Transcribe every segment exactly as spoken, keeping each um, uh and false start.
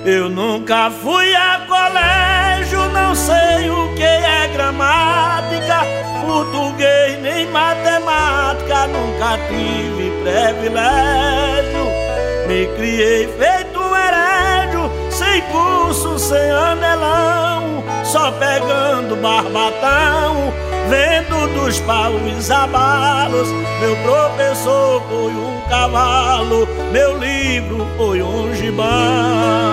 Eu nunca fui a colégio, não sei o que é gramática, português nem matemática, nunca tive privilégio. Me criei feito um herégio, sem curso, sem anelão, só pegando barbatão, vendo dos paus abalos. Meu professor foi um cavalo, meu livro foi um gibão.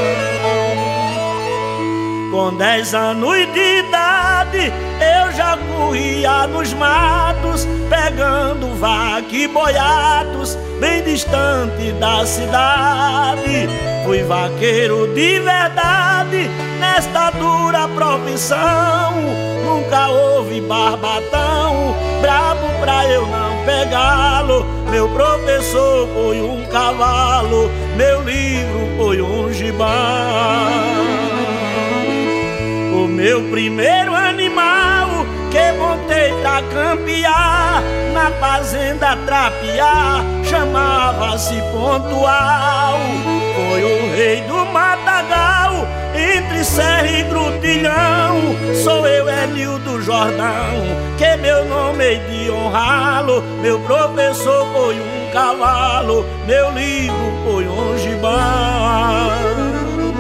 Com dez anos de idade eu já corria nos matos, pegando vaca e boiados, bem distante da cidade. Fui vaqueiro de verdade nesta dura profissão, nunca houve barbatão brabo pra eu não pegá-lo. Meu professor foi um cavalo, meu livro foi um gibão. O meu primeiro animal que montei pra campear, na fazenda trapear, chamava-se Pontual. Foi o rei do matagal, entre serra e grutilhão. Sou eu, Enildo Jordão, que meu nome é de honrá-lo. Meu professor foi um cavalo, meu livro foi um gibão.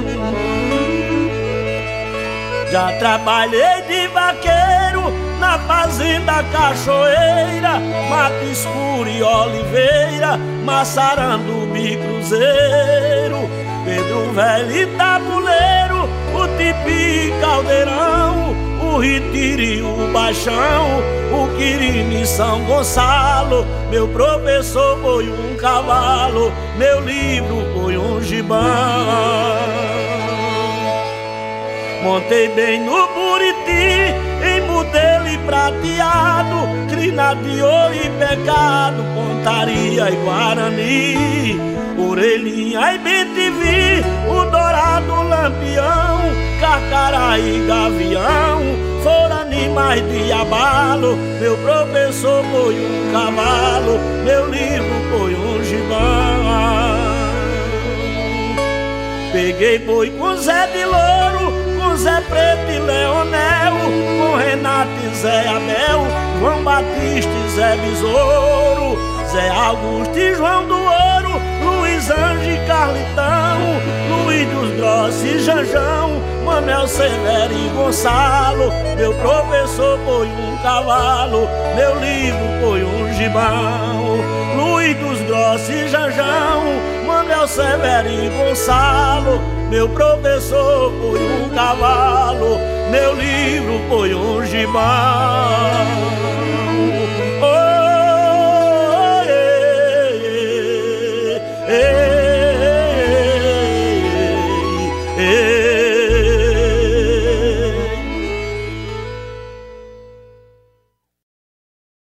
Já trabalhei de vaqueiro na fazenda Cachoeira, Mato Escuro e Oliveira, Massaranduba e Cruzeiro, Pedro Velho e Tabuleiro, o Tipi e Caldeirão, o Retiro e o Baixão, o Quirino e São Gonçalo. Meu professor foi um cavalo, meu livro foi um gibão. Montei bem no Buriti, em modelo e prateado, crina de ouro e pecado, pontaria e guarani, orelhinha e bem-te-vi, o dourado lampião, carcará e gavião, foram animais de abalo. Meu professor foi um cavalo, meu livro foi um gibão. Peguei boi com Zé de Louro, com Zé Preto e Leonel, com Renato e Zé Abel, João Batista e Zé Besouro, Zé Augusto e João do Ouro, Luiz Anjo e Carlitão, Luiz dos Grossos e Janjão, Manuel Severo e Gonçalo. Meu professor foi um cavalo, meu livro foi um gibão. Luiz dos Grossos e Janjão, Manuel Severo e Gonçalo. Meu professor foi um cavalo, meu livro foi um gibão. Oh, ei, ei, ei, ei, ei.